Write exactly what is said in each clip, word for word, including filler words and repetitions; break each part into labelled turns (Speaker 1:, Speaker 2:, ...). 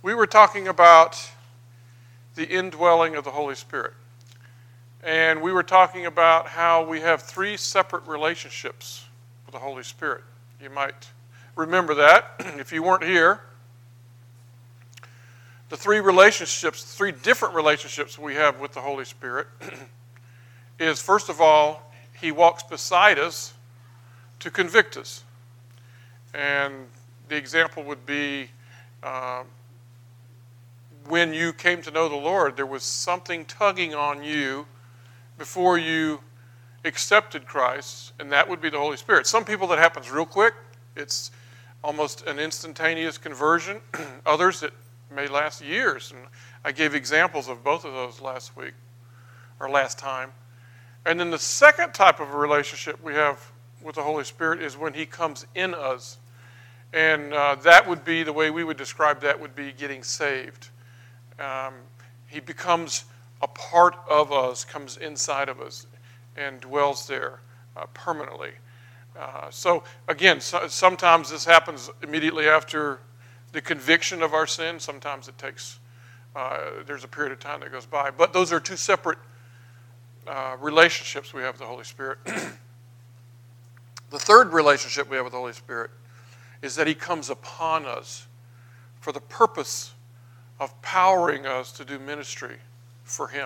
Speaker 1: we were talking about the indwelling of the Holy Spirit. And we were talking about how we have three separate relationships with the Holy Spirit. You might remember that if you weren't here. The three relationships, three different relationships we have with the Holy Spirit is, first of all, He walks beside us to convict us. And the example would be uh, when you came to know the Lord, there was something tugging on you before you accepted Christ, and that would be the Holy Spirit. Some people that happens real quick. It's almost an instantaneous conversion. Others it may last years, and I gave examples of both of those last week, or last time. And then the second type of a relationship we have with the Holy Spirit is when He comes in us. And uh, that would be, the way we would describe that would be getting saved. Um, he becomes a part of us, comes inside of us, and dwells there uh, permanently. Uh, so again, so, sometimes this happens immediately after the conviction of our sin. Sometimes it takes, uh, there's a period of time that goes by. But those are two separate uh, relationships we have with the Holy Spirit. The third relationship we have with the Holy Spirit is that He comes upon us for the purpose of powering us to do ministry for Him.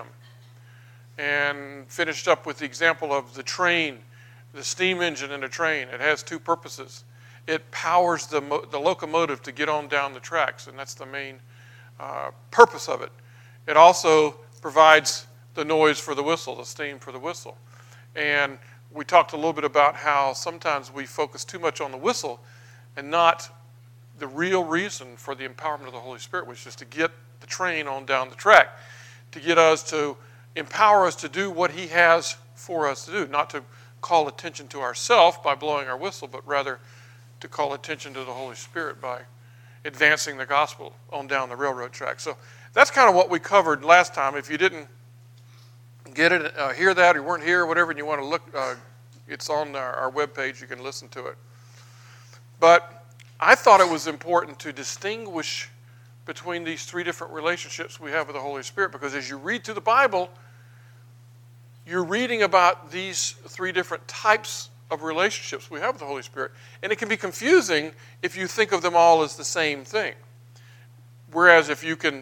Speaker 1: And finished up with the example of the train, the steam engine in a train. It has two purposes. It powers the, mo- the locomotive to get on down the tracks, and that's the main uh, purpose of it. It also provides the noise for the whistle, the steam for the whistle. And we talked a little bit about how sometimes we focus too much on the whistle and not the real reason for the empowerment of the Holy Spirit, which is to get the train on down the track, to get us to empower us to do what He has for us to do, not to call attention to ourselves by blowing our whistle, but rather to call attention to the Holy Spirit by advancing the gospel on down the railroad track. So that's kind of what we covered last time. If you didn't get it, uh, hear that, or you weren't here, or whatever, and you want to look, uh, it's on our, our webpage. You can listen to it. But I thought it was important to distinguish between these three different relationships we have with the Holy Spirit, because as you read through the Bible, you're reading about these three different types of relationships we have with the Holy Spirit. And it can be confusing if you think of them all as the same thing. Whereas if you can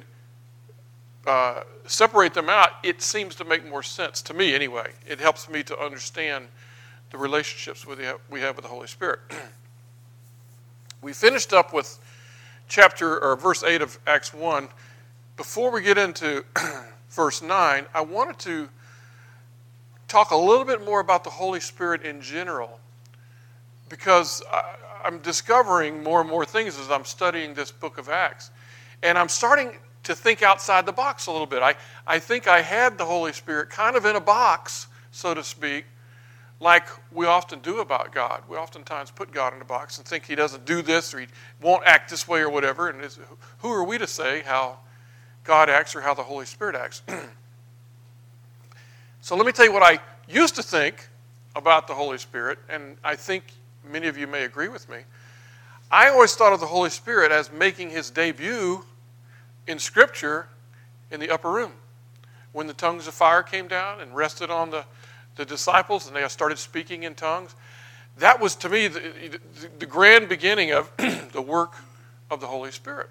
Speaker 1: uh, separate them out, it seems to make more sense, to me anyway. It helps me to understand the relationships we have with the Holy Spirit. We finished up with chapter or verse eight of Acts one. Before we get into verse nine, I wanted to talk a little bit more about the Holy Spirit in general, because I, I'm discovering more and more things as I'm studying this book of Acts. And I'm starting to think outside the box a little bit. I, I think I had the Holy Spirit kind of in a box, so to speak, like we often do about God. We oftentimes put God in a box and think He doesn't do this, or He won't act this way or whatever. And who are we to say how God acts or how the Holy Spirit acts? So let me tell you what I used to think about the Holy Spirit, and I think many of you may agree with me. I always thought of the Holy Spirit as making His debut in Scripture in the upper room, when the tongues of fire came down and rested on the the disciples, and they started speaking in tongues. That was, to me, the, the, the grand beginning of the work of the Holy Spirit.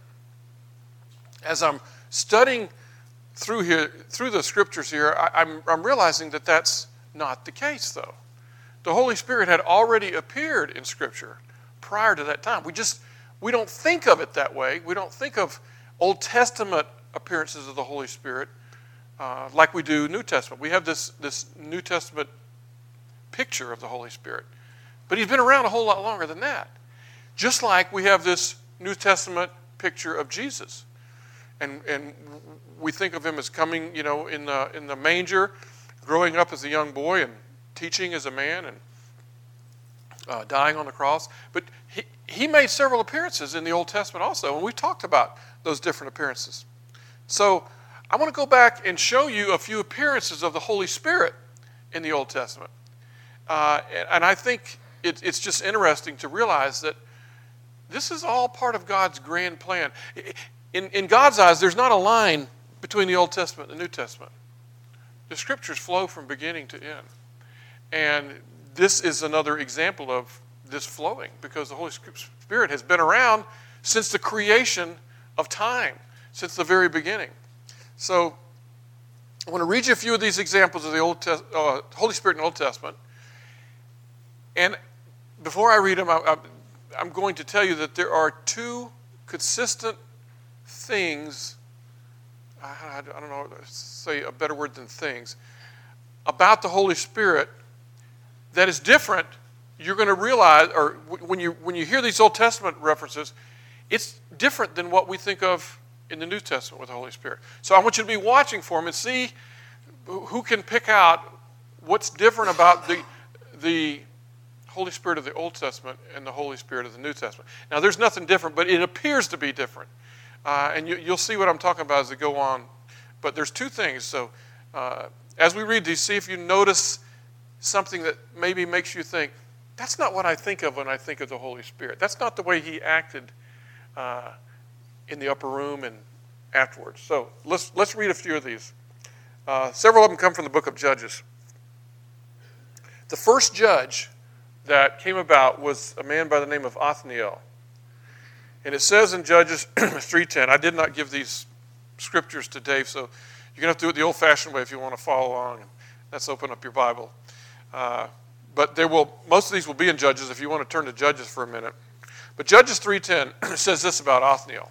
Speaker 1: As I'm studying through here, through the Scriptures here, I, I'm, I'm realizing that that's not the case, though. The Holy Spirit had already appeared in Scripture prior to that time. We just, we don't think of it that way. We don't think of Old Testament appearances of the Holy Spirit Uh, like we do New Testament. We have this, this New Testament picture of the Holy Spirit. But He's been around a whole lot longer than that. Just like we have this New Testament picture of Jesus. And and we think of Him as coming, you know, in the in the manger, growing up as a young boy and teaching as a man and uh, dying on the cross. But he, he made several appearances in the Old Testament also, and we've talked about those different appearances. So I want to go back and show you a few appearances of the Holy Spirit in the Old Testament. Uh, and I think it, it's just interesting to realize that this is all part of God's grand plan. in, in God's eyes, there's not a line between the Old Testament and the New Testament. The Scriptures flow from beginning to end. And this is another example of this flowing, because the Holy Spirit has been around since the creation of time, since the very beginning. So I want to read you a few of these examples of the Old Tes- uh, Holy Spirit in the Old Testament. And before I read them, I, I'm going to tell you that there are two consistent things, I don't know, say a better word than things, about the Holy Spirit that is different. You're going to realize, or when you when you hear these Old Testament references, it's different than what we think of in the New Testament with the Holy Spirit. So I want you to be watching for them and see who can pick out what's different about the the Holy Spirit of the Old Testament and the Holy Spirit of the New Testament. Now, there's nothing different, but it appears to be different. Uh, and you, you'll see what I'm talking about as we go on. But there's two things. So uh, as we read these, see if you notice something that maybe makes you think, that's not what I think of when I think of the Holy Spirit. That's not the way he acted uh, in the upper room and afterwards. So let's, let's read a few of these. Uh, several of them come from the book of Judges. The first judge that came about was a man by the name of Othniel. And it says in Judges three ten, I did not give these scriptures to Dave, so you're going to have to do it the old-fashioned way if you want to follow along. Let's open up your Bible. Uh, but there will most of these will be in Judges if you want to turn to Judges for a minute. But Judges three ten says this about Othniel.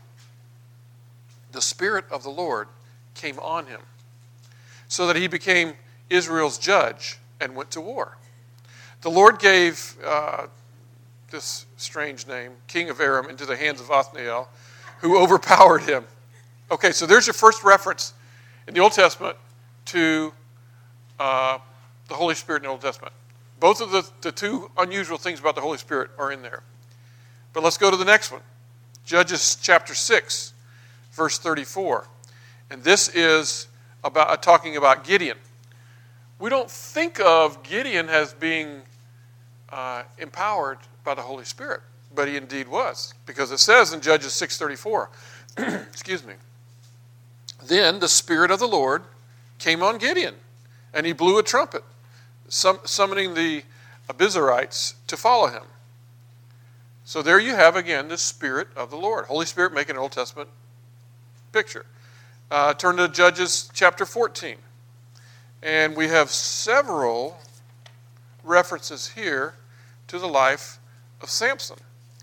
Speaker 1: The Spirit of the Lord came on him, so that he became Israel's judge and went to war. The Lord gave uh, this strange name, King of Aram, into the hands of Othniel, who overpowered him. Okay, so there's your first reference in the Old Testament to uh, the Holy Spirit in the Old Testament. Both of the, the two unusual things about the Holy Spirit are in there. But let's go to the next one. Judges chapter six, verse thirty-four. And this is about uh, talking about Gideon. We don't think of Gideon as being uh, empowered by the Holy Spirit, but he indeed was, because it says in Judges six thirty-four, excuse me, then the Spirit of the Lord came on Gideon, and he blew a trumpet, sum- summoning the Abiezrites to follow him. So there you have again the Spirit of the Lord. Holy Spirit making an Old Testament picture. Uh, turn to Judges chapter fourteen. And we have several references here to the life of Samson.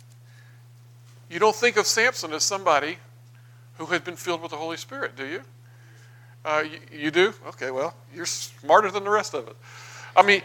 Speaker 1: You don't think of Samson as somebody who had been filled with the Holy Spirit, do you? Uh, you, you do? Okay, well, you're smarter than the rest of it. I mean,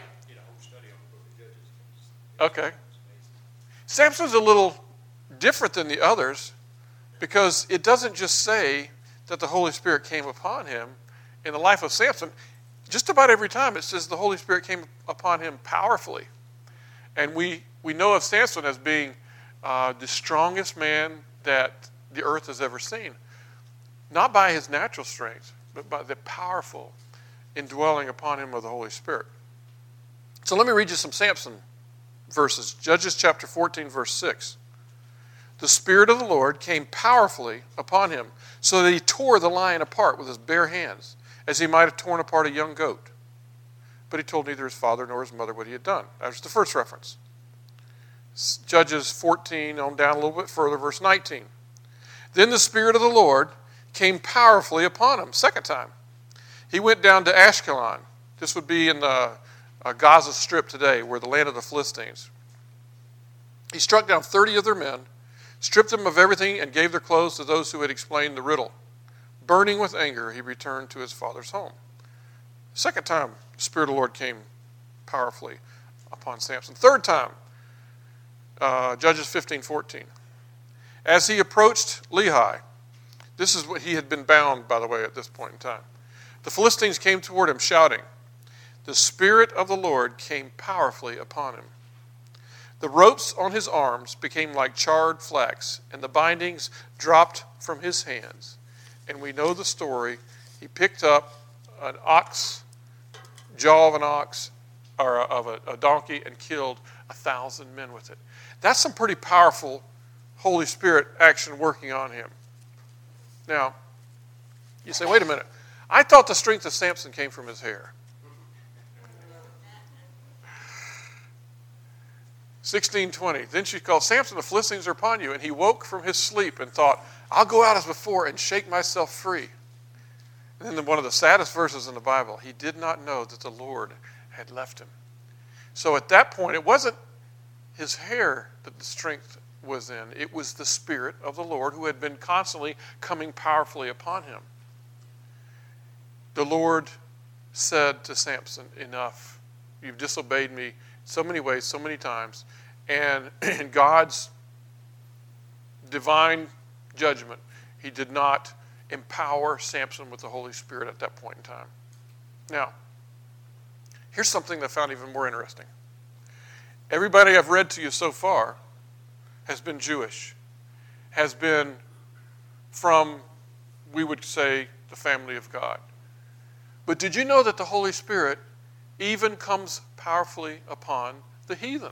Speaker 1: okay. Samson's a little different than the others because it doesn't just say that the Holy Spirit came upon him. In the life of Samson, just about every time it says the Holy Spirit came upon him powerfully. And we, we know of Samson as being uh, the strongest man that the earth has ever seen. Not by his natural strength, but by the powerful indwelling upon him of the Holy Spirit. So let me read you some Samson verses. Judges chapter fourteen, verse six. The Spirit of the Lord came powerfully upon him, so that he tore the lion apart with his bare hands, as he might have torn apart a young goat. But he told neither his father nor his mother what he had done. That was the first reference. Judges fourteen, on down a little bit further, verse nineteen. Then the Spirit of the Lord came powerfully upon him, second time. He went down to Ashkelon. This would be in the uh, Gaza Strip today, where the land of the Philistines. He struck down thirty of their men, stripped them of everything, and gave their clothes to those who had explained the riddle. Burning with anger, he returned to his father's home. Second time, the Spirit of the Lord came powerfully upon Samson. Third time, uh, Judges fifteen fourteen. As he approached Lehi, this is what he had been bound, by the way, at this point in time. The Philistines came toward him, shouting. The Spirit of the Lord came powerfully upon him. The ropes on his arms became like charred flax, and the bindings dropped from his hands. And we know the story. He picked up an ox, jaw of an ox, or of a, a donkey, and killed a thousand men with it. That's some pretty powerful Holy Spirit action working on him. Now, you say, wait a minute. I thought the strength of Samson came from his hair. sixteen twenty. Then she called, Samson, the Philistines are upon you. And he woke from his sleep and thought, I'll go out as before and shake myself free. And then one of the saddest verses in the Bible, he did not know that the Lord had left him. So at that point, it wasn't his hair that the strength was in. It was the Spirit of the Lord who had been constantly coming powerfully upon him. The Lord said to Samson, enough. You've disobeyed me so many ways, so many times. And in God's divine judgment, he did not empower Samson with the Holy Spirit at that point in time. Now, here's something that I found even more interesting. Everybody I've read to you so far has been Jewish, has been from, we would say, the family of God. But did you know that the Holy Spirit even comes powerfully upon the heathen?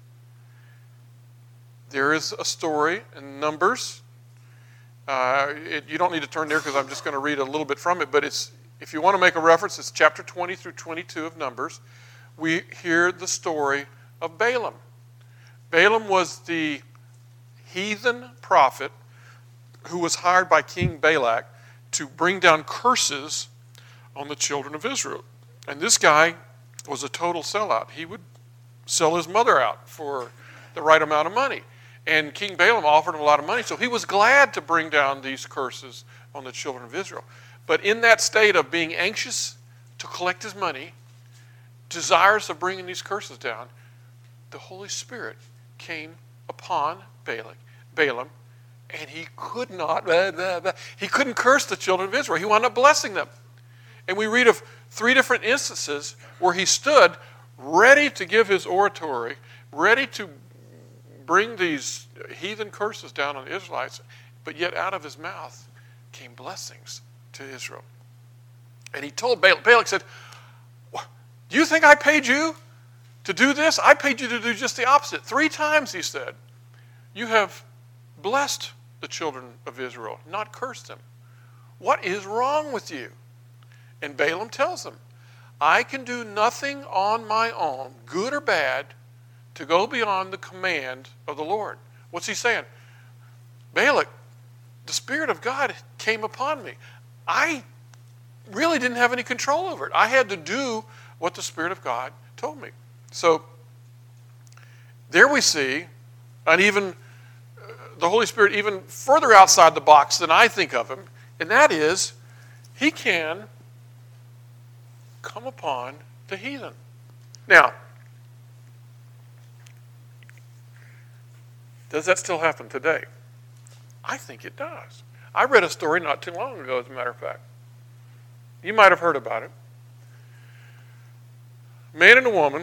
Speaker 1: There is a story in Numbers. Uh, it, you don't need to turn there because I'm just going to read a little bit from it. But it's, if you want to make a reference, it's chapter twenty through twenty-two of Numbers. We hear the story of Balaam. Balaam was the heathen prophet who was hired by King Balak to bring down curses on the children of Israel. And this guy was a total sellout. He would sell his mother out for the right amount of money. And King Balaam offered him a lot of money, so he was glad to bring down these curses on the children of Israel. But in that state of being anxious to collect his money, desirous of bringing these curses down, the Holy Spirit came upon Balak, Balaam, and he could not, blah, blah, blah, he couldn't curse the children of Israel. He wound up blessing them. And we read of three different instances where he stood ready to give his oratory, ready to bring these heathen curses down on the Israelites, but yet out of his mouth came blessings to Israel. And he told Balak, Balak said, do you think I paid you to do this? I paid you to do just the opposite. Three times, he said, you have blessed the children of Israel, not cursed them. What is wrong with you? And Balaam tells them, I can do nothing on my own, good or bad, to go beyond the command of the Lord. What's he saying? Balak, the Spirit of God came upon me. I really didn't have any control over it. I had to do what the Spirit of God told me. So there we see an even, uh, the Holy Spirit even further outside the box than I think of him, and that is, he can come upon the heathen. Now, does that still happen today? I think it does. I read a story not too long ago, as a matter of fact. You might have heard about it. A man and a woman,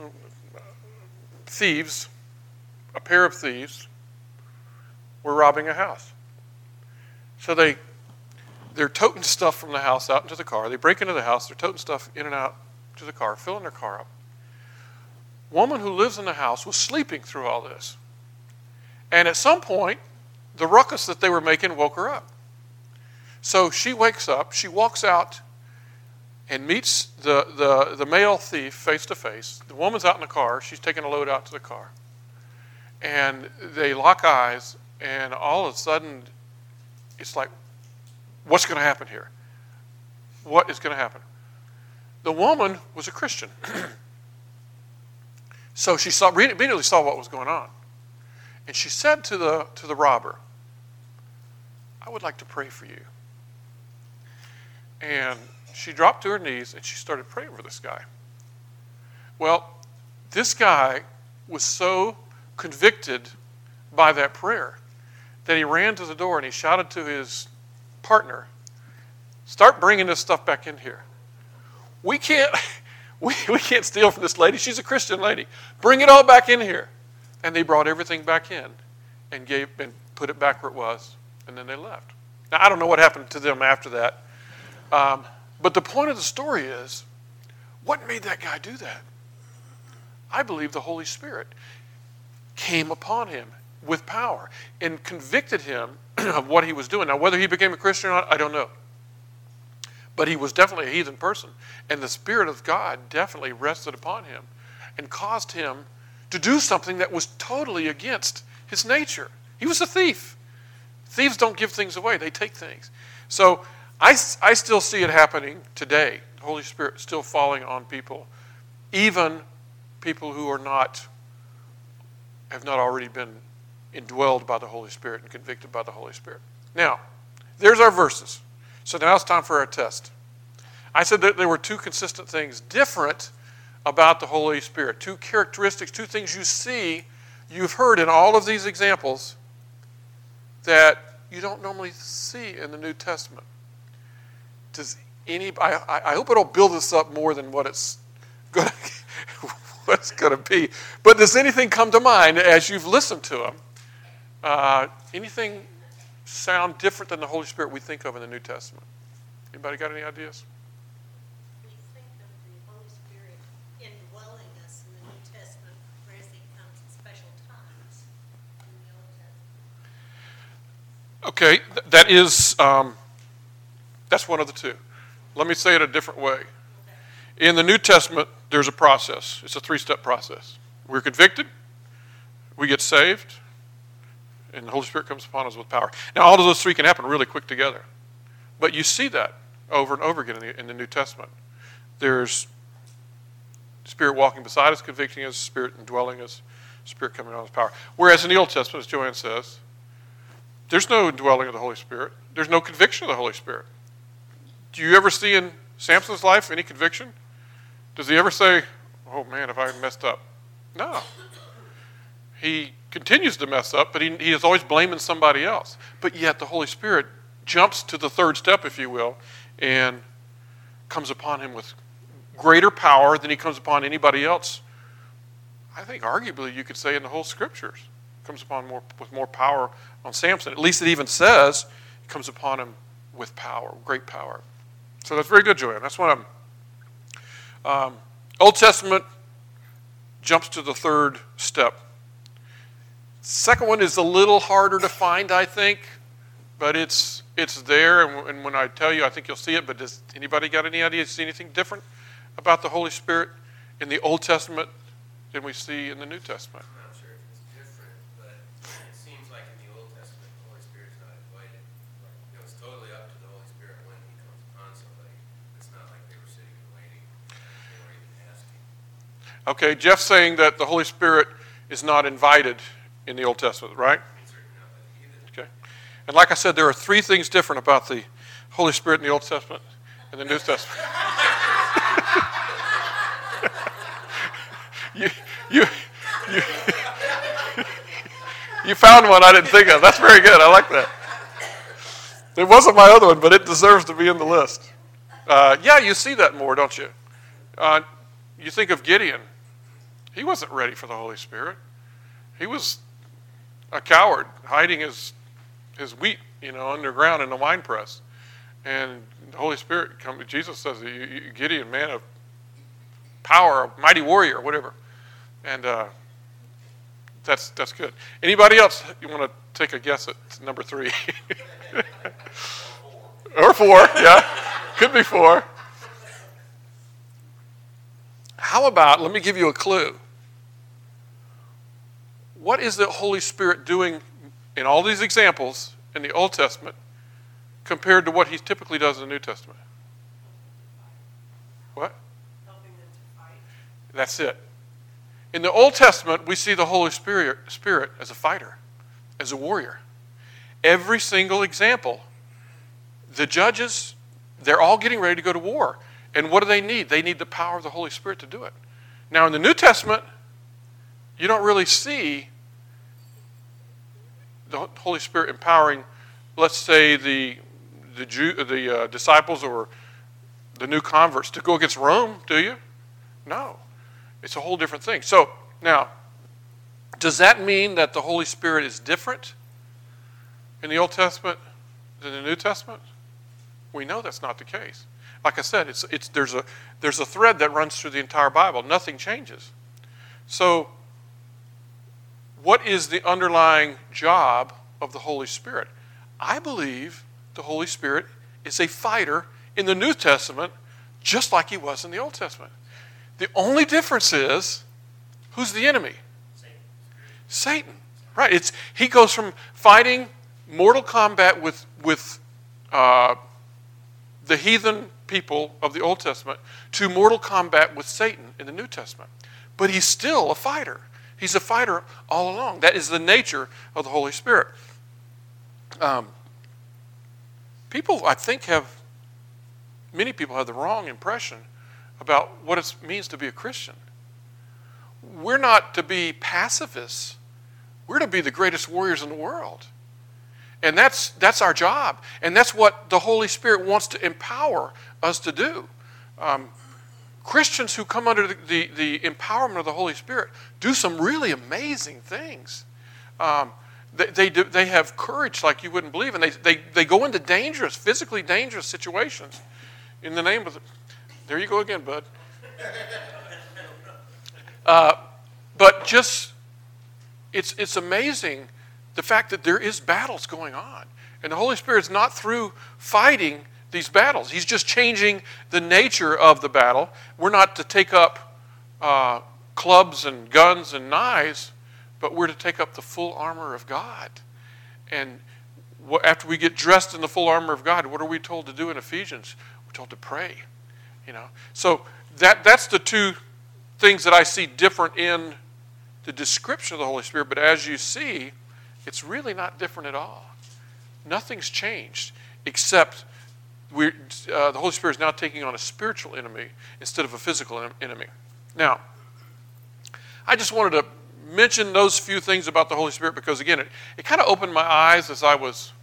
Speaker 1: thieves, a pair of thieves, were robbing a house. So they, they're toting stuff from the house out into the car. They break into the house, they're toting stuff in and out to the car, filling their car up. Woman who lives in the house was sleeping through all this. And at some point, the ruckus that they were making woke her up. So she wakes up, she walks out and meets the, the, the male thief face to face. The woman's out in the car, she's taking a load out to the car. And they lock eyes, and all of a sudden, it's like, what's going to happen here? What is going to happen? The woman was a Christian. So she saw, immediately saw what was going on. And she said to the, to the robber, I would like to pray for you. And she dropped to her knees and she started praying for this guy. Well, this guy was so convicted by that prayer that he ran to the door and he shouted to his partner, start bringing this stuff back in here. We can't, we, we can't steal from this lady. She's a Christian lady. Bring it all back in here. And they brought everything back in and gave and put it back where it was, and then they left. Now, I don't know what happened to them after that. Um, but the point of the story is, what made that guy do that? I believe the Holy Spirit came upon him. with power and convicted him of what he was doing. Now, whether he became a Christian or not, I don't know. But he was definitely a heathen person. And the Spirit of God definitely rested upon him and caused him to do something that was totally against his nature. He was a thief. Thieves don't give things away. They take things. So I, I still see it happening today. The Holy Spirit still falling on people. Even people who are not, have not already been indwelled by the Holy Spirit and convicted by the Holy Spirit. Now, there's our verses. So now it's time for our test. I said that there were two consistent things different about the Holy Spirit. Two characteristics, two things you see, you've heard in all of these examples that you don't normally see in the New Testament. Does any? I, I hope it'll build us up more than what it's going to, what it's going to be. But does anything come to mind as you've listened to them? Uh, anything sound different than the Holy Spirit we think of in the New Testament? Anybody got any ideas?
Speaker 2: We think of the Holy Spirit indwelling us in the New Testament, whereas he comes at special times in the Old Testament.
Speaker 1: Okay, th- that is, um, that's one of the two. Let me say it a different way. Okay. In the New Testament, there's a process. It's a three-step process. We're convicted, we get saved, and the Holy Spirit comes upon us with power. Now, all of those three can happen really quick together. But you see that over and over again in the, in the New Testament. There's Spirit walking beside us, convicting us, Spirit indwelling us, Spirit coming on with power. Whereas in the Old Testament, as Joanne says, there's no indwelling of the Holy Spirit. There's no conviction of the Holy Spirit. Do you ever see in Samson's life any conviction? Does he ever say, oh man, have I messed up? No. He continues to mess up, but he, he is always blaming somebody else. But yet the Holy Spirit jumps to the third step, if you will, and comes upon him with greater power than he comes upon anybody else. I think arguably you could say in the whole Scriptures, comes upon more with more power on Samson. At least it even says it comes upon him with power, great power. So that's very good, Joanne. That's what I'm. Um, Old Testament jumps to the third step. Second one is a little harder to find, I think, but it's it's there, and, and when I tell you, I think you'll see it. But does anybody got any idea, see anything different about the Holy Spirit in the Old Testament than we see in the New Testament?
Speaker 3: I'm not sure if it's different, but it seems like in the Old Testament, the Holy Spirit's not invited. You know, it's totally up to the Holy Spirit when he comes upon somebody. It's not like they were sitting and waiting. They weren't even asking.
Speaker 1: Okay, Jeff's saying that the Holy Spirit is not invited in the Old Testament, right? Okay. And like I said, there are three things different about the Holy Spirit in the Old Testament and the New Testament. you, you, you, you found one I didn't think of. That's very good. I like that. It wasn't my other one, but it deserves to be in the list. Uh, yeah, you see that more, don't you? Uh, you think of Gideon. He wasn't ready for the Holy Spirit. He was a coward, hiding his his wheat, you know, underground in the wine press. And the Holy Spirit come. Jesus says, you, you, Gideon, man of power, a mighty warrior, whatever. And uh, that's that's good. Anybody else you want to take a guess at number three? Or four, yeah. Could be four. How about, let me give you a clue. What is the Holy Spirit doing in all these examples in the Old Testament compared to what he typically does in the New Testament? What?
Speaker 2: Helping them to fight.
Speaker 1: That's it. In the Old Testament, we see the Holy Spirit, Spirit as a fighter, as a warrior. Every single example, the judges, they're all getting ready to go to war. And what do they need? They need the power of the Holy Spirit to do it. Now, in the New Testament, you don't really see the Holy Spirit empowering, let's say, the the, Jew, the uh, disciples or the new converts to go against Rome, do you? No. It's a whole different thing. So, now, does that mean that the Holy Spirit is different in the Old Testament than the New Testament? We know that's not the case. Like I said, it's it's there's a there's a thread that runs through the entire Bible. Nothing changes. So, what is the underlying job of the Holy Spirit? I believe the Holy Spirit is a fighter in the New Testament just like he was in the Old Testament. The only difference is, who's the enemy?
Speaker 4: Satan.
Speaker 1: Satan. Right. It's he goes from fighting mortal combat with with uh, the heathen people of the Old Testament to mortal combat with Satan in the New Testament. But he's still a fighter. He's a fighter all along. That is the nature of the Holy Spirit. Um, people, I think, have, many people have the wrong impression about what it means to be a Christian. We're not to be pacifists. We're to be the greatest warriors in the world. And that's that's our job. And that's what the Holy Spirit wants to empower us to do. Um, Christians who come under the, the, the empowerment of the Holy Spirit do some really amazing things. Um, they, they, do, they have courage like you wouldn't believe. And they, they, they go into dangerous, physically dangerous situations in the name of the... There you go again, bud. Uh, but just, it's it's amazing the fact that there is battles going on. And the Holy Spirit's not through fighting these battles. He's just changing the nature of the battle. We're not to take up uh, clubs and guns and knives, but we're to take up the full armor of God. And after we get dressed in the full armor of God, what are we told to do in Ephesians? We're told to pray. You know, so that that's the two things that I see different in the description of the Holy Spirit. But as you see, it's really not different at all. Nothing's changed except we uh, the Holy Spirit is now taking on a spiritual enemy instead of a physical enemy. Now, I just wanted to mention those few things about the Holy Spirit because, again, it, it kind of opened my eyes as I was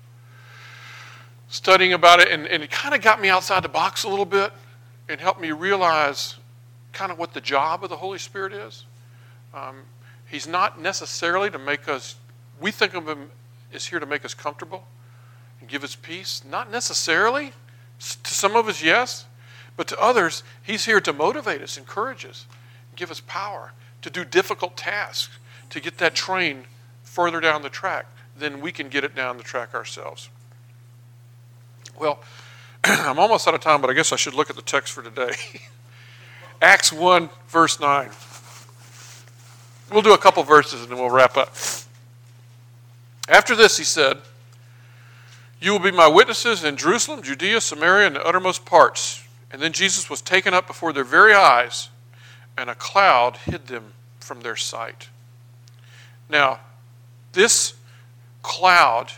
Speaker 1: studying about it, and, and it kind of got me outside the box a little bit and helped me realize kind of what the job of the Holy Spirit is. Um, he's not necessarily to make us, we think of him as here to make us comfortable and give us peace. Not necessarily. To some of us, yes. But to others, he's here to motivate us, encourage us, give us power to do difficult tasks, to get that train further down the track than we can get it down the track ourselves. Well, I'm almost out of time, but I guess I should look at the text for today. Acts one, verse nine. We'll do a couple verses and then we'll wrap up. After this, he said, "You will be my witnesses in Jerusalem, Judea, Samaria, and the uttermost parts." And then Jesus was taken up before their very eyes, and a cloud hid them from their sight. Now, this cloud,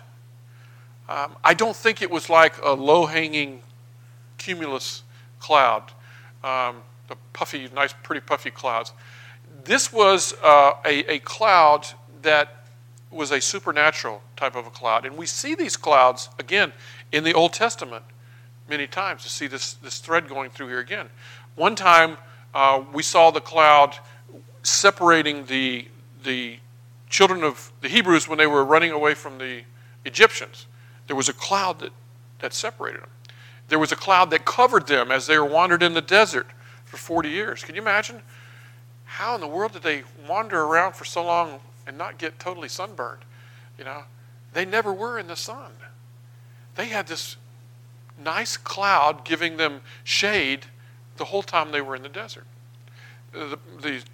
Speaker 1: um, I don't think it was like a low-hanging cumulus cloud, um, the puffy, nice, pretty puffy clouds. This was uh, a, a cloud that was a supernatural type of a cloud. And we see these clouds, again, in the Old Testament many times. To see this, this thread going through here again. One time, uh, we saw the cloud separating the, the children of the Hebrews when they were running away from the Egyptians. There was a cloud that, that separated them. There was a cloud that covered them as they were wandered in the desert for forty years. Can you imagine? How in the world did they wander around for so long and not get totally sunburned? You know, they never were in the sun. They had this nice cloud giving them shade the whole time they were in the desert. The, the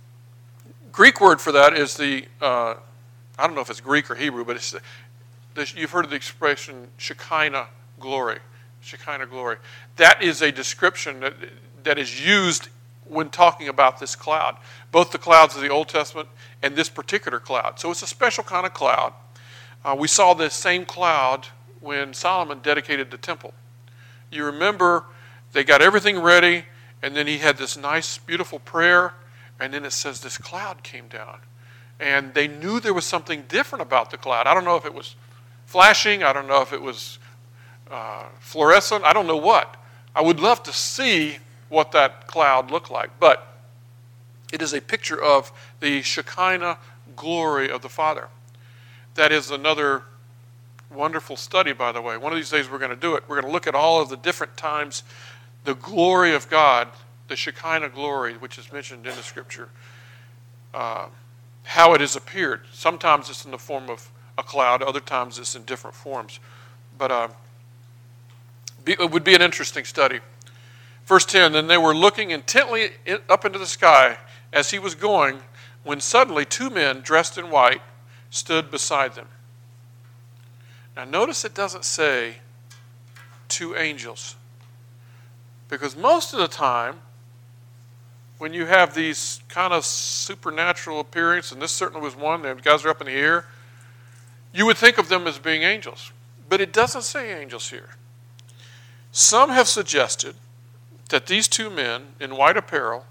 Speaker 1: Greek word for that is the, uh, I don't know if it's Greek or Hebrew, but it's the, you've heard of the expression Shekinah glory. Shekinah glory. That is a description that, that is used when talking about this cloud. Both the clouds of the Old Testament and this particular cloud. So it's a special kind of cloud. Uh, we saw this same cloud when Solomon dedicated the temple. You remember they got everything ready, and then he had this nice, beautiful prayer, and then it says this cloud came down. And they knew there was something different about the cloud. I don't know if it was flashing. I don't know if it was uh, fluorescent. I don't know what. I would love to see what that cloud looked like. But it is a picture of the Shekinah glory of the Father. That is another wonderful study, by the way. One of these days we're going to do it. We're going to look at all of the different times the glory of God, the Shekinah glory, which is mentioned in the Scripture, uh, how it has appeared. Sometimes it's in the form of a cloud, other times it's in different forms. But uh, it would be an interesting study. Verse ten, then they were looking intently up into the sky as he was going, when suddenly two men dressed in white stood beside them. Now notice it doesn't say two angels. Because most of the time, when you have these kind of supernatural appearances, and this certainly was one, the guys are up in the air, you would think of them as being angels. But it doesn't say angels here. Some have suggested that these two men in white apparel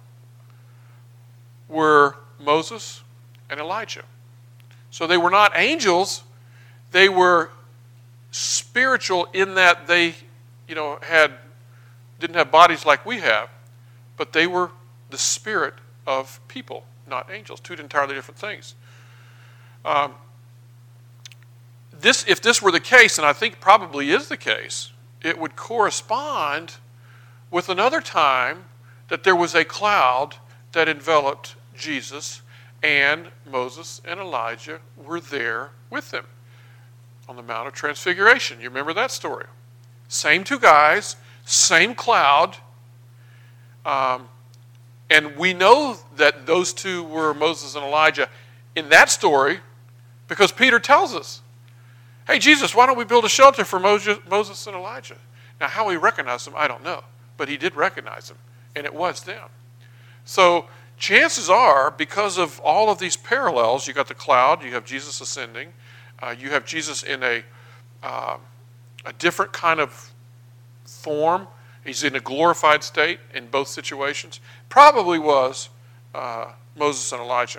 Speaker 1: were Moses and Elijah. So they were not angels, they were spiritual in that they, you know, had didn't have bodies like we have, but they were the spirit of people, not angels. Two entirely different things. Um, this, if this were the case, and I think probably is the case, it would correspond with another time that there was a cloud that enveloped Jesus, and Moses and Elijah were there with them on the Mount of Transfiguration. You remember that story? Same two guys, same cloud, um, and we know that those two were Moses and Elijah in that story because Peter tells us, hey, Jesus, why don't we build a shelter for Moses and Elijah? Now, how he recognized them, I don't know, but he did recognize them, and it was them. So chances are, because of all of these parallels, you got the cloud, you have Jesus ascending, uh, you have Jesus in a, uh, a different kind of form. He's in a glorified state in both situations. Probably was uh, Moses and Elijah.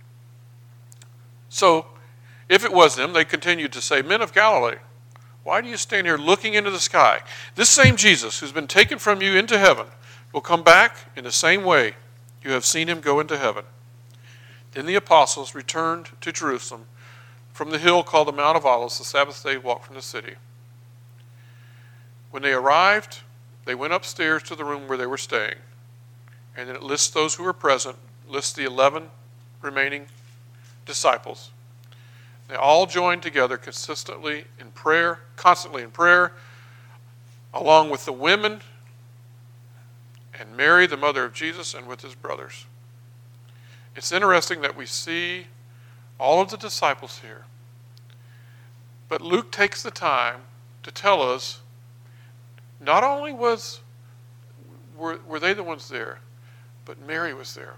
Speaker 1: So, if it was them, they continued to say, men of Galilee, why do you stand here looking into the sky? This same Jesus who's been taken from you into heaven will come back in the same way you have seen him go into heaven. Then the apostles returned to Jerusalem from the hill called the Mount of Olives, the Sabbath day walk from the city. When they arrived, they went upstairs to the room where they were staying. And then it lists those who were present, lists the eleven remaining disciples. They all joined together consistently in prayer, constantly in prayer, along with the women and Mary, the mother of Jesus, and with his brothers. It's interesting that we see all of the disciples here. But Luke takes the time to tell us not only was were, were they the ones there, but Mary was there.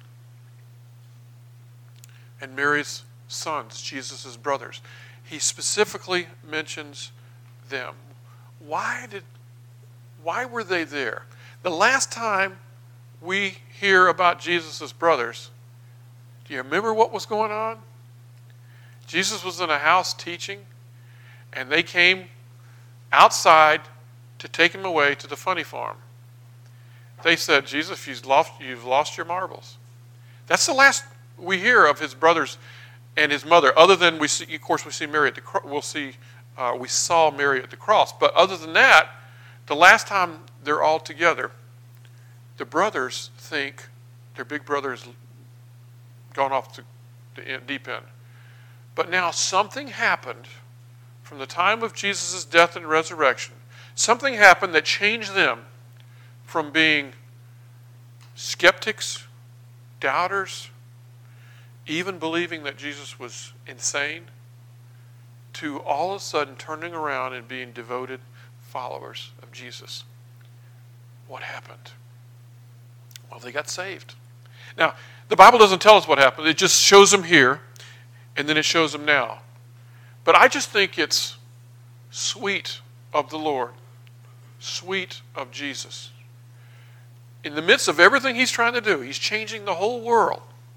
Speaker 1: And Mary's sons, Jesus' brothers. He specifically mentions them. Why did why were they there? The last time we hear about Jesus' brothers, do you remember what was going on? Jesus was in a house teaching, and they came outside to take him away to the funny farm. They said, Jesus, you've lost, you've lost your marbles. That's the last we hear of his brothers and his mother, other than we see, of course, we see Mary at the cross. We'll see, uh, we saw Mary at the cross. But other than that, the last time they're all together, the brothers think their big brother has gone off the, the deep end. But now something happened from the time of Jesus' death and resurrection. Something happened that changed them from being skeptics, doubters, even believing that Jesus was insane, to all of a sudden turning around and being devoted followers of Jesus. What happened? Well, they got saved. Now, the Bible doesn't tell us what happened. It just shows them here, and then it shows them now. But I just think it's sweet of the Lord, sweet of Jesus. In the midst of everything he's trying to do, he's changing the whole world.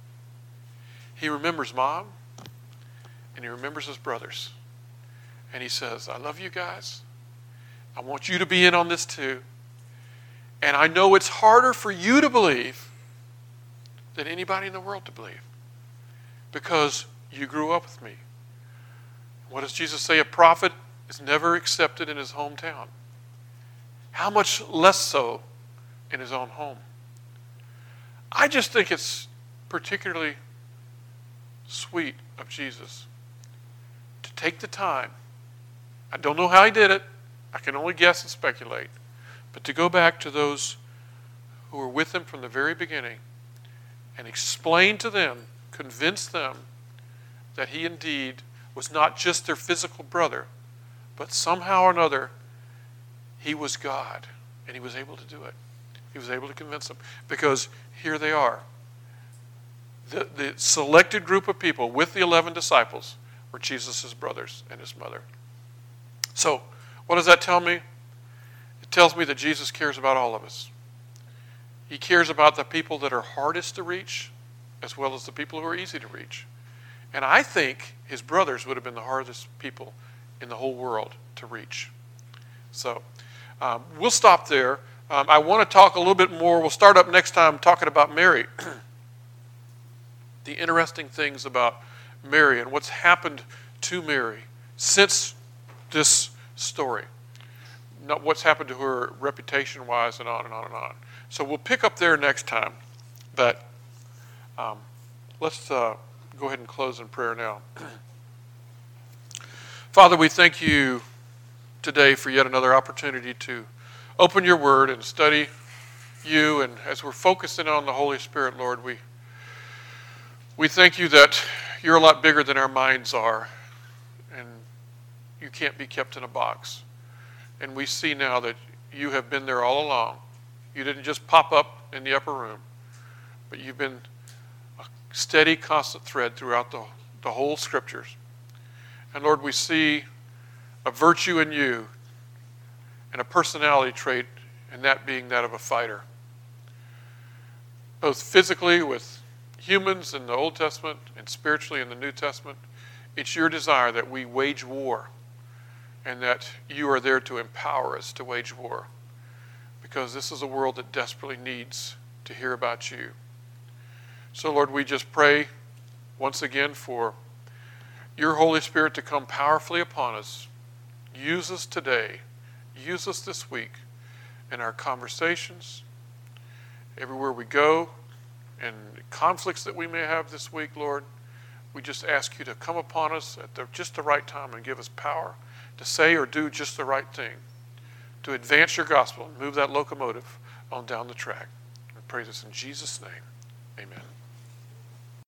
Speaker 1: He remembers mom, and he remembers his brothers. And he says, I love you guys. I want you to be in on this too. And I know it's harder for you to believe than anybody in the world to believe, because you grew up with me. What does Jesus say? A prophet is never accepted in his hometown. How much less so in his own home? I just think it's particularly sweet of Jesus to take the time. I don't know how he did it. I can only guess and speculate. But to go back to those who were with him from the very beginning and explain to them, convince them that he indeed was not just their physical brother, but somehow or another he was God, and he was able to do it. He was able to convince them, because here they are. The, the selected group of people with the eleven disciples were Jesus' brothers and his mother. So, what does that tell me? It tells me that Jesus cares about all of us. He cares about the people that are hardest to reach, as well as the people who are easy to reach. And I think his brothers would have been the hardest people in the whole world to reach. So, um, we'll stop there. Um, I want to talk a little bit more. We'll start up next time talking about Mary. The interesting things about Mary and what's happened to Mary since this story. Not what's happened to her reputation-wise, and on and on and on. So we'll pick up there next time. But um, let's uh, go ahead and close in prayer now. Father, we thank you today for yet another opportunity to open your word and study you. And as we're focusing on the Holy Spirit, Lord, we we thank you that you're a lot bigger than our minds are, and you can't be kept in a box. And we see now that you have been there all along. You didn't just pop up in the upper room, but you've been a steady, constant thread throughout the, the whole scriptures. And Lord, we see a virtue in you and a personality trait, and that being that of a fighter. Both physically with humans in the Old Testament and spiritually in the New Testament, it's your desire that we wage war, and that you are there to empower us to wage war, because this is a world that desperately needs to hear about you. So Lord, we just pray once again for your Holy Spirit to come powerfully upon us. Use us today. Use us this week in our conversations, everywhere we go, and conflicts that we may have this week, Lord. We just ask you to come upon us at the, just the right time and give us power to say or do just the right thing, to advance your gospel and move that locomotive on down the track. We pray this in Jesus' name. Amen.